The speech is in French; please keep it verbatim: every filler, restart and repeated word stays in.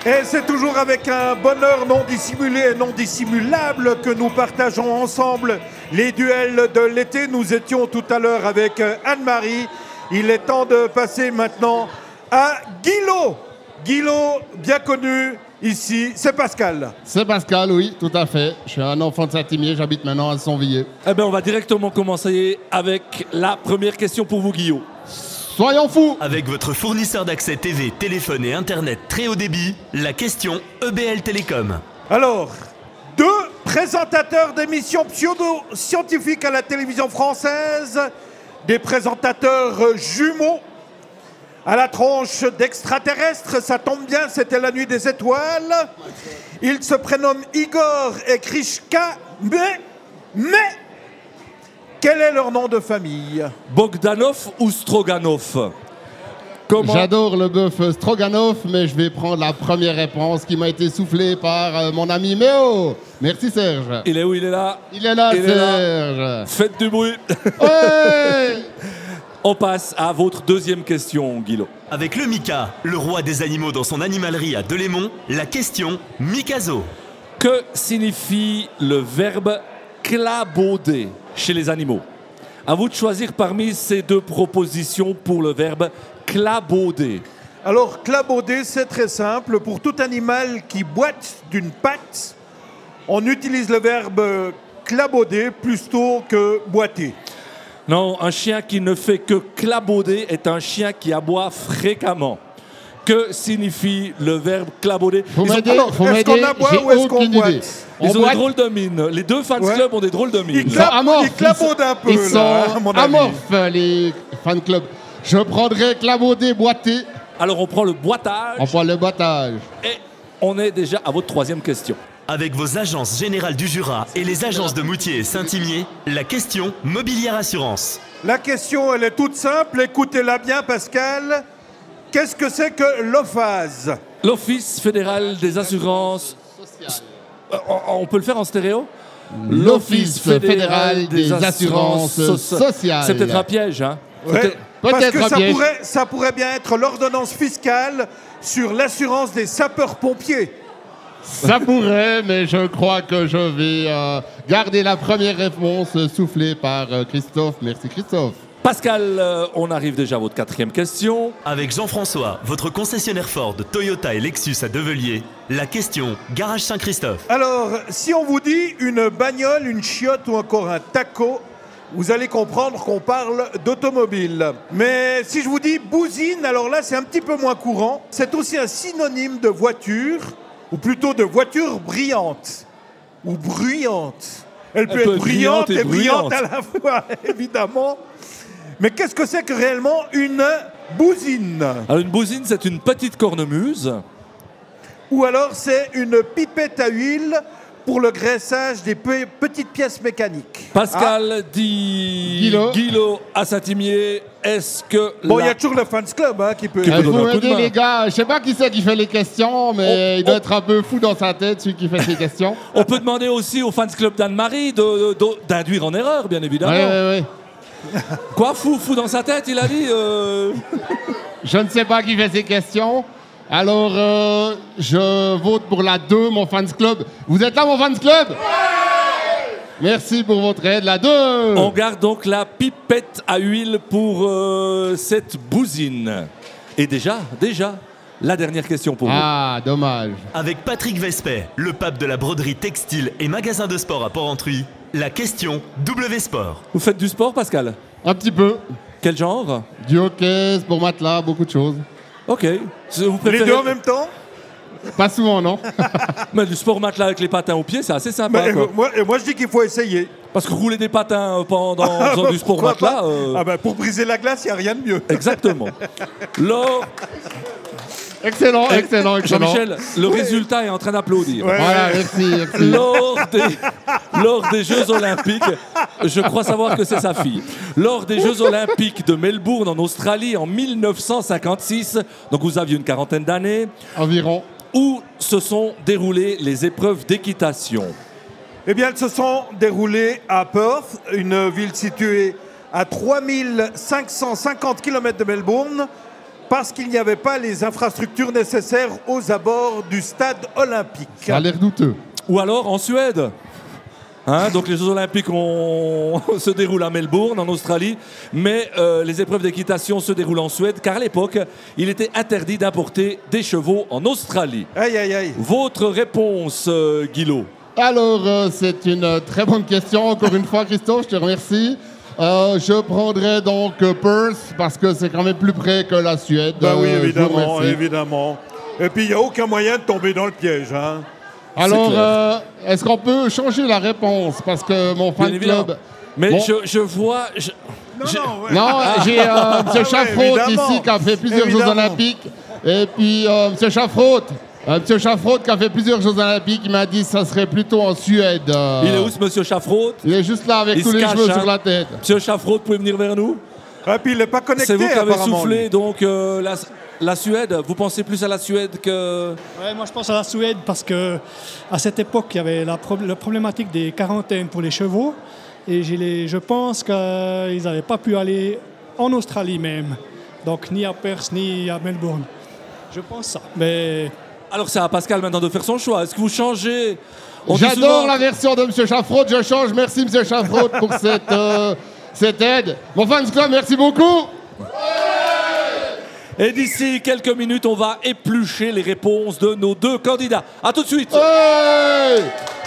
Et c'est toujours avec un bonheur non dissimulé et non dissimulable que nous partageons ensemble les duels de l'été. Nous étions tout à l'heure avec Anne-Marie. Il est temps de passer maintenant à Guilo. Guilo, bien connu ici, c'est Pascal. C'est Pascal, oui, tout à fait. Je suis un enfant de Saint-Imier, j'habite maintenant à Sonvilliers. Eh bien, on va directement commencer avec la première question pour vous, Guillaume. Soyons fous! Avec votre fournisseur d'accès T V, téléphone et Internet très haut débit, la question E B L Télécom. Alors, deux présentateurs d'émissions pseudo-scientifiques à la télévision française, des présentateurs jumeaux, à la tronche d'extraterrestres, ça tombe bien, c'était la nuit des étoiles. Ils se prénomment Igor et Krishka, mais, mais, quel est leur nom de famille? Bogdanov ou Stroganov? Comment... J'adore le bœuf Stroganov, mais je vais prendre la première réponse qui m'a été soufflée par euh, mon ami Méo. Merci Serge. Il est où? Il est là. Il est là, Il Serge. est là. Faites du bruit. Ouais. On passe à votre deuxième question, Guilo. Avec le Mika, le roi des animaux dans son animalerie à Delémont, la question Mikazo. Que signifie le verbe clabauder chez les animaux? À vous de choisir parmi ces deux propositions pour le verbe clabauder. Alors, clabauder, c'est très simple. Pour tout animal qui boite d'une patte, on utilise le verbe clabauder plutôt que boiter. Non, un chien qui ne fait que clabauder est un chien qui aboie fréquemment. Que signifie le verbe clabauder? Faut m'aider, Alors, faut est-ce m'aider, qu'on aboie j'ai ou est-ce qu'on aucune boite? idée. Ils On ont boite, des drôles de mine. Les deux fans Ouais. club ont des drôles de mine. Ils cla- amorphes, ils clabaudent un peu, ils là, sont à mon avis. amorphes, les fan clubs. Je prendrais clabauder, boiter. Alors on prend le boitage On prend le boitage. et on est déjà à votre troisième question. Avec vos agences générales du Jura et les agences de Moutier et Saint-Imier, la question Mobilière Assurance. La question, elle est toute simple. Écoutez-la bien, Pascal. Qu'est-ce que c'est que l'O F A S? L'Office fédéral des assurances... Euh, on- On peut le faire en stéréo? L'Office fédéral des assurances sociales. C'est peut-être un piège, hein? Ouais, Peut-être- parce peut-être que un ça piège. pourrait, ça pourrait bien être l'ordonnance fiscale sur l'assurance des sapeurs-pompiers. Ça pourrait, mais je crois que je vais euh, garder la première réponse soufflée par euh, Christophe. Merci Christophe. Pascal, euh, on arrive déjà à votre quatrième question. Avec Jean-François, votre concessionnaire Ford, Toyota et Lexus à Develier, la question Garage Saint-Christophe. Alors, si on vous dit une bagnole, une chiotte ou encore un taco, vous allez comprendre qu'on parle d'automobile. Mais si je vous dis bousine, alors là, c'est un petit peu moins courant. C'est aussi un synonyme de voiture, ou plutôt de voiture brillante, ou bruyante. Elle peut, Elle peut être être brillante brillante et et bruyante bruyante. à la fois, évidemment. Mais qu'est-ce que c'est que réellement une bousine? Alors une bousine, c'est une petite cornemuse. Ou alors c'est une pipette à huile pour le graissage des pe- petites pièces mécaniques. Pascal dit Guilo. Guilo à Saint-Imier. Est-ce que Bon, il la- y a toujours le fans club hein, qui peut... Qui peut Il donner faut un coup de aider main. les gars. Je sais pas qui c'est qui fait les questions, mais On- il doit on- être un peu fou dans sa tête, celui qui fait ces questions. On peut demander aussi au fans club d'Anne-Marie de- de- d'induire en erreur, bien évidemment. Ouais, ouais, ouais. Quoi, fou, fou dans sa tête, il a dit euh, Je ne sais pas qui fait ces questions. Alors, euh, je vote pour la deux, mon fans club. Vous êtes là, mon fans club? Merci pour votre aide, la deux. On garde donc la pipette à huile pour euh, cette bousine. Et déjà, déjà, la dernière question pour Ah, dommage. Avec Patrick Vespet, le pape de la broderie textile et magasin de sport à Port-Entruy, la question W Sport. vous. Vous faites du sport, Pascal? Un petit peu. Quel genre? Du hockey, pour matelas, beaucoup de choses. Ok. Vous Les préférez... deux en même temps? Pas souvent, non? Mais du sport matelas avec les patins aux pieds, c'est assez sympa. Mais, quoi. euh, moi, et moi, je dis qu'il faut essayer. Parce que rouler des patins pendant en faisant du sport Pourquoi matelas... pas euh, Ah ben, pour briser la glace, il n'y a rien de mieux. Exactement. Laure, Excellent, excellent, excellent. Jean-Michel, le résultat est en train d'applaudir. Ouais. Voilà, merci, merci. Lors des, lors des Jeux Olympiques, je crois savoir que c'est sa fille. Lors des Jeux Olympiques de Melbourne en Australie en mille neuf cent cinquante-six, donc vous aviez une quarantaine d'années, Environ. où se sont déroulées les épreuves d'équitation. Eh bien, elles se sont déroulées à Perth, une ville située à trois mille cinq cent cinquante kilomètres de Melbourne. parce qu'il n'y avait pas les infrastructures nécessaires aux abords du stade olympique. Ça a l'air douteux. Ou alors en Suède. Hein, donc les Jeux Olympiques ont... se déroulent à Melbourne, en Australie, mais euh, les épreuves d'équitation se déroulent en Suède, car à l'époque, il était interdit d'importer des chevaux en Australie. Aïe, aïe, aïe. Votre réponse, euh, Guilot? Alors, euh, c'est une très bonne question. Encore une fois, Christophe, je te remercie. Euh, je prendrai donc euh, Perth, parce que c'est quand même plus près que la Suède. Bah oui, Euh, je vous évidemment, remercie. évidemment. Et puis, il n'y a aucun moyen de tomber dans le piège. Hein. Alors, clair. euh, est-ce qu'on peut changer la réponse? Parce que mon Bien fan évidemment. club... Mais Bon. je, je vois... je- Non, j'ai- non, ouais. Non, j'ai euh, M. ouais, Chaffraud évidemment. ici qui a fait plusieurs Jeux Évidemment. Olympiques. Et puis euh, M. Chaffraud, euh, M. Chaffraud qui a fait plusieurs Jeux Olympiques, il m'a dit que ça serait plutôt en Suède. euh. Il est où, ce monsieur Chaffraud? Il est juste là avec Il tous se les cache, cheveux hein. sur la tête. Monsieur Chaffraud, vous pouvez venir vers nous? Et puis, il n'est pas connecté, C'est vous qui avez apparemment, soufflé, lui. donc, euh, la, la Suède. Vous pensez plus à la Suède que... Ouais, moi je pense à la Suède parce que à cette époque il y avait la, pro- la problématique des quarantaines pour les chevaux et j'ai les- je pense qu'ils n'avaient pas pu aller en Australie même, donc ni à Perth ni à Melbourne. Je pense ça. Mais Alors c'est à Pascal maintenant de faire son choix. Est-ce que vous changez? On dit J'adore souvent- la version de M. Chaffraud, je change. Merci M. Chaffraud pour cette, euh, cette aide. Mon fans club, merci beaucoup. Et d'ici quelques minutes, on va éplucher les réponses de nos deux candidats. A tout de suite. Ouais.